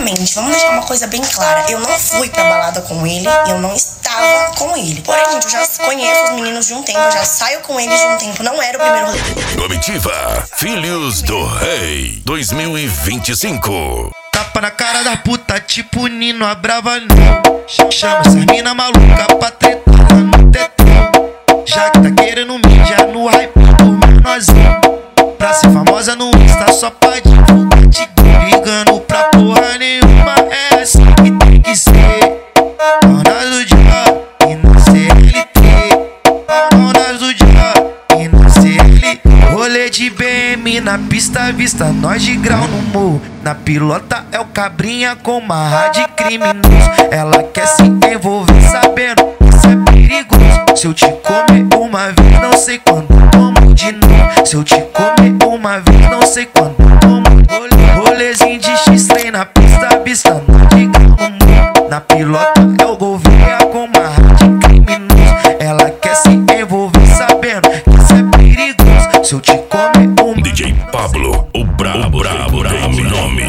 primeiramente, vamos deixar uma coisa bem clara. Eu não fui pra balada com ele, eu não estava com ele. Porém, gente, eu já conheço os meninos de um tempo, eu já saio com eles de um tempo. Não era o primeiro rolê. Comitiva Filhos do Rei 2025. Tapa na cara da puta, tipo Nino, a brava não. Chama essa mina maluca pra tretar lá no tetão. Já que tá querendo mídia no hype do menorzinho. Pra ser famosa no Insta só pra divulgar, te ligando pra porra nenhuma. É assim que tem que ser. Dona do dia e na CLT. Dona do dia e na CLT. Rolê de BM na pista, vista nós de grau no morro. Na pilota é o cabrinha com marra de criminoso. Ela quer se envolver sabendo que isso é perigoso. Se eu te comer uma vez, não sei quando como de novo. Se eu te comer uma vez, não sei quando como. Rolezinho de X-Trem na pista, vista nós de grau no morro. Na pilota é o Gouveia com marra de criminoso. Ela quer se envolver sabendo que isso é perigoso. Se eu te comer uma DJ Pablo, o brabo, nome.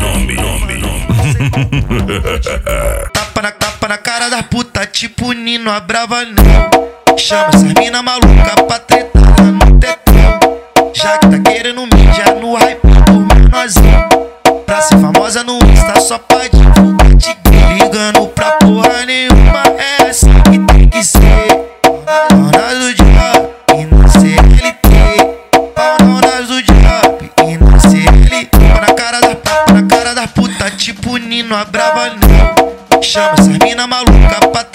Tapa na cara da puta, tipo Nino, a brava não. Chama essa mina maluca pra tretar lá no tetão. Já que tá querendo mídia no hype do menorzinho. Pra ser famosa no Insta só pra divulgar, te ligando pra porra nenhuma. É assim que tem que ser. Dona do dia e na CLT. Dona do dia e na CLT. Tapa na cara da puta, tipo Nino, a brava não. Chama essa mina maluca pra